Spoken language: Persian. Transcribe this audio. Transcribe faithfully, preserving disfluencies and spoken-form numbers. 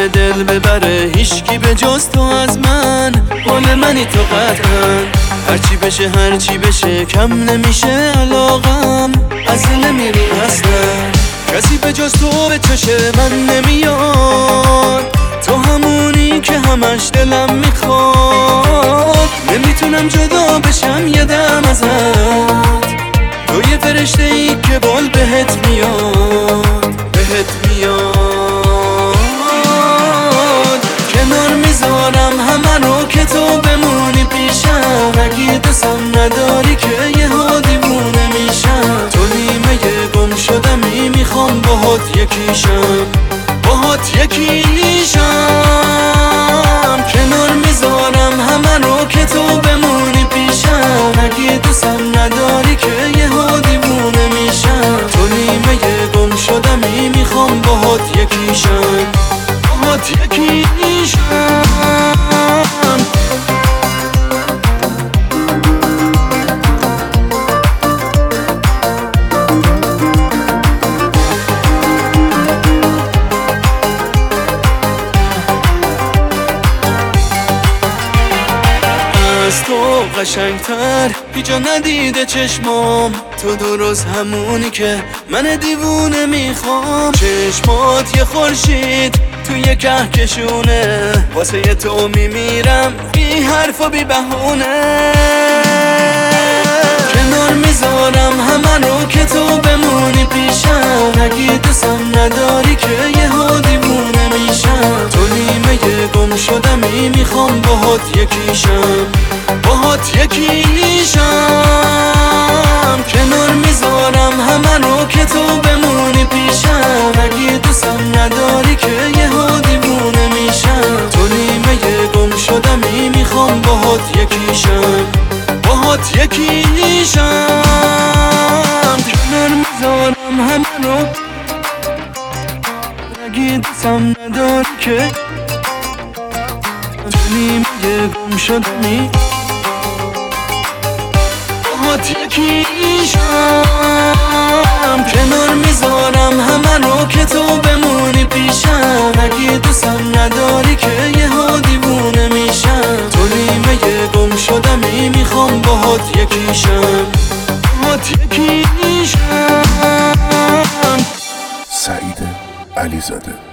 منو دل ببره هیچکی به جز تو از من، مال منی تو قطعا. هرچی بشه هرچی بشه کم نمیشه علاقم، از دل نمیری اصلا. کسی به جز تو به چش من نمیاد، تو همونی که همش دلم میخواد. نمیتونم جدا بشم یه دم ازت، تو یه فرشته ای که بال بهت میاد، بهت میاد. کنار میذارم همه رو که تو بمونی پیشم، اگه دوستم نداری که یه ها دیوونه میشم. تو نیمه گم شدمی میخوام باهات یکیشم، باهات یکیشم. کنار میذارم همه رو که تو بمونی پیشم، اگه دوستم نداری که یه ها دیوونه میشم. تو نیمه گم شدمی میخوام باهات یکیشم، باهات یکیشم. از تو قشنگتر هیچا ندیده چشمام، تو درست همونی که من دیوونه میخوام. چشمات یه خورشید تو یه کهکشونه، واسه تو میمیرم بی حرف و بی بهونه. کنار میذارم همه رو که تو بمونی پیشم، اگه دوستم نداری که یه ها دیوونه میشم. تو نیمه گم شدمی میخوام باهات یکیشم، باهات یکیشم. کنار میذارم همه رو که تو بمونی پیشم، اگه دوستم نداری که یه ها دیوونه میشم. تو نیمه گم شدمی میخوام باهات یکیشم، باهات یکیشم. کنار میذارم همه رو اگه دوستم نداری که تو نیمه گم شدمی باهات یکیشم. کنار میذارم همه رو که تو بمونی پیشم، اگه دوستم نداری که یه ها دیوونه میشم. تو نیمه گم شدمی میخوام باهات یکیشم، باهات یکیشم. سعید علیزاده.